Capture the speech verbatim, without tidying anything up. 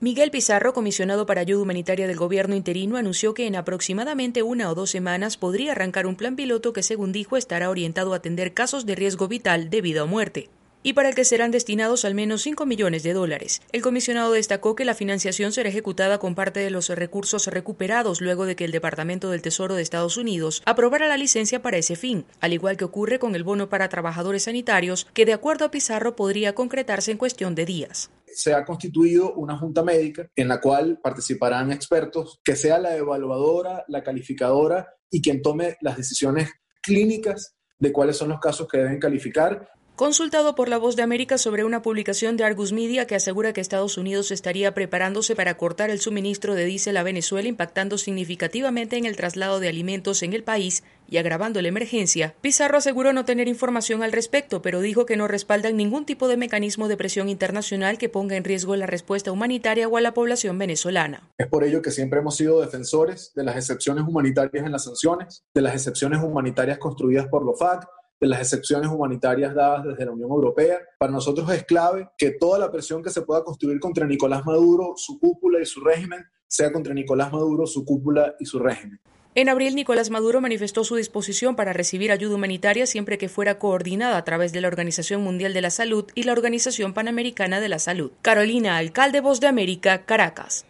Miguel Pizarro, comisionado para ayuda humanitaria del gobierno interino, anunció que en aproximadamente una o dos semanas podría arrancar un plan piloto que, según dijo, estará orientado a atender casos de riesgo vital de vida o muerte, y para el que serán destinados al menos cinco millones de dólares. El comisionado destacó que la financiación será ejecutada con parte de los recursos recuperados luego de que el Departamento del Tesoro de Estados Unidos aprobara la licencia para ese fin, al igual que ocurre con el bono para trabajadores sanitarios, que de acuerdo a Pizarro podría concretarse en cuestión de días. Se ha constituido una junta médica en la cual participarán expertos, que sea la evaluadora, la calificadora y quien tome las decisiones clínicas de cuáles son los casos que deben calificar. Consultado por La Voz de América sobre una publicación de Argus Media que asegura que Estados Unidos estaría preparándose para cortar el suministro de diésel a Venezuela, impactando significativamente en el traslado de alimentos en el país y agravando la emergencia, Pizarro aseguró no tener información al respecto, pero dijo que no respaldan ningún tipo de mecanismo de presión internacional que ponga en riesgo la respuesta humanitaria o a la población venezolana. Es por ello que siempre hemos sido defensores de las excepciones humanitarias en las sanciones, de las excepciones humanitarias construidas por la O F A C, de las excepciones humanitarias dadas desde la Unión Europea. Para nosotros es clave que toda la presión que se pueda construir contra Nicolás Maduro, su cúpula y su régimen, sea contra Nicolás Maduro, su cúpula y su régimen. En abril, Nicolás Maduro manifestó su disposición para recibir ayuda humanitaria siempre que fuera coordinada a través de la Organización Mundial de la Salud y la Organización Panamericana de la Salud. Carolina Alcalde, Voz de América, Caracas.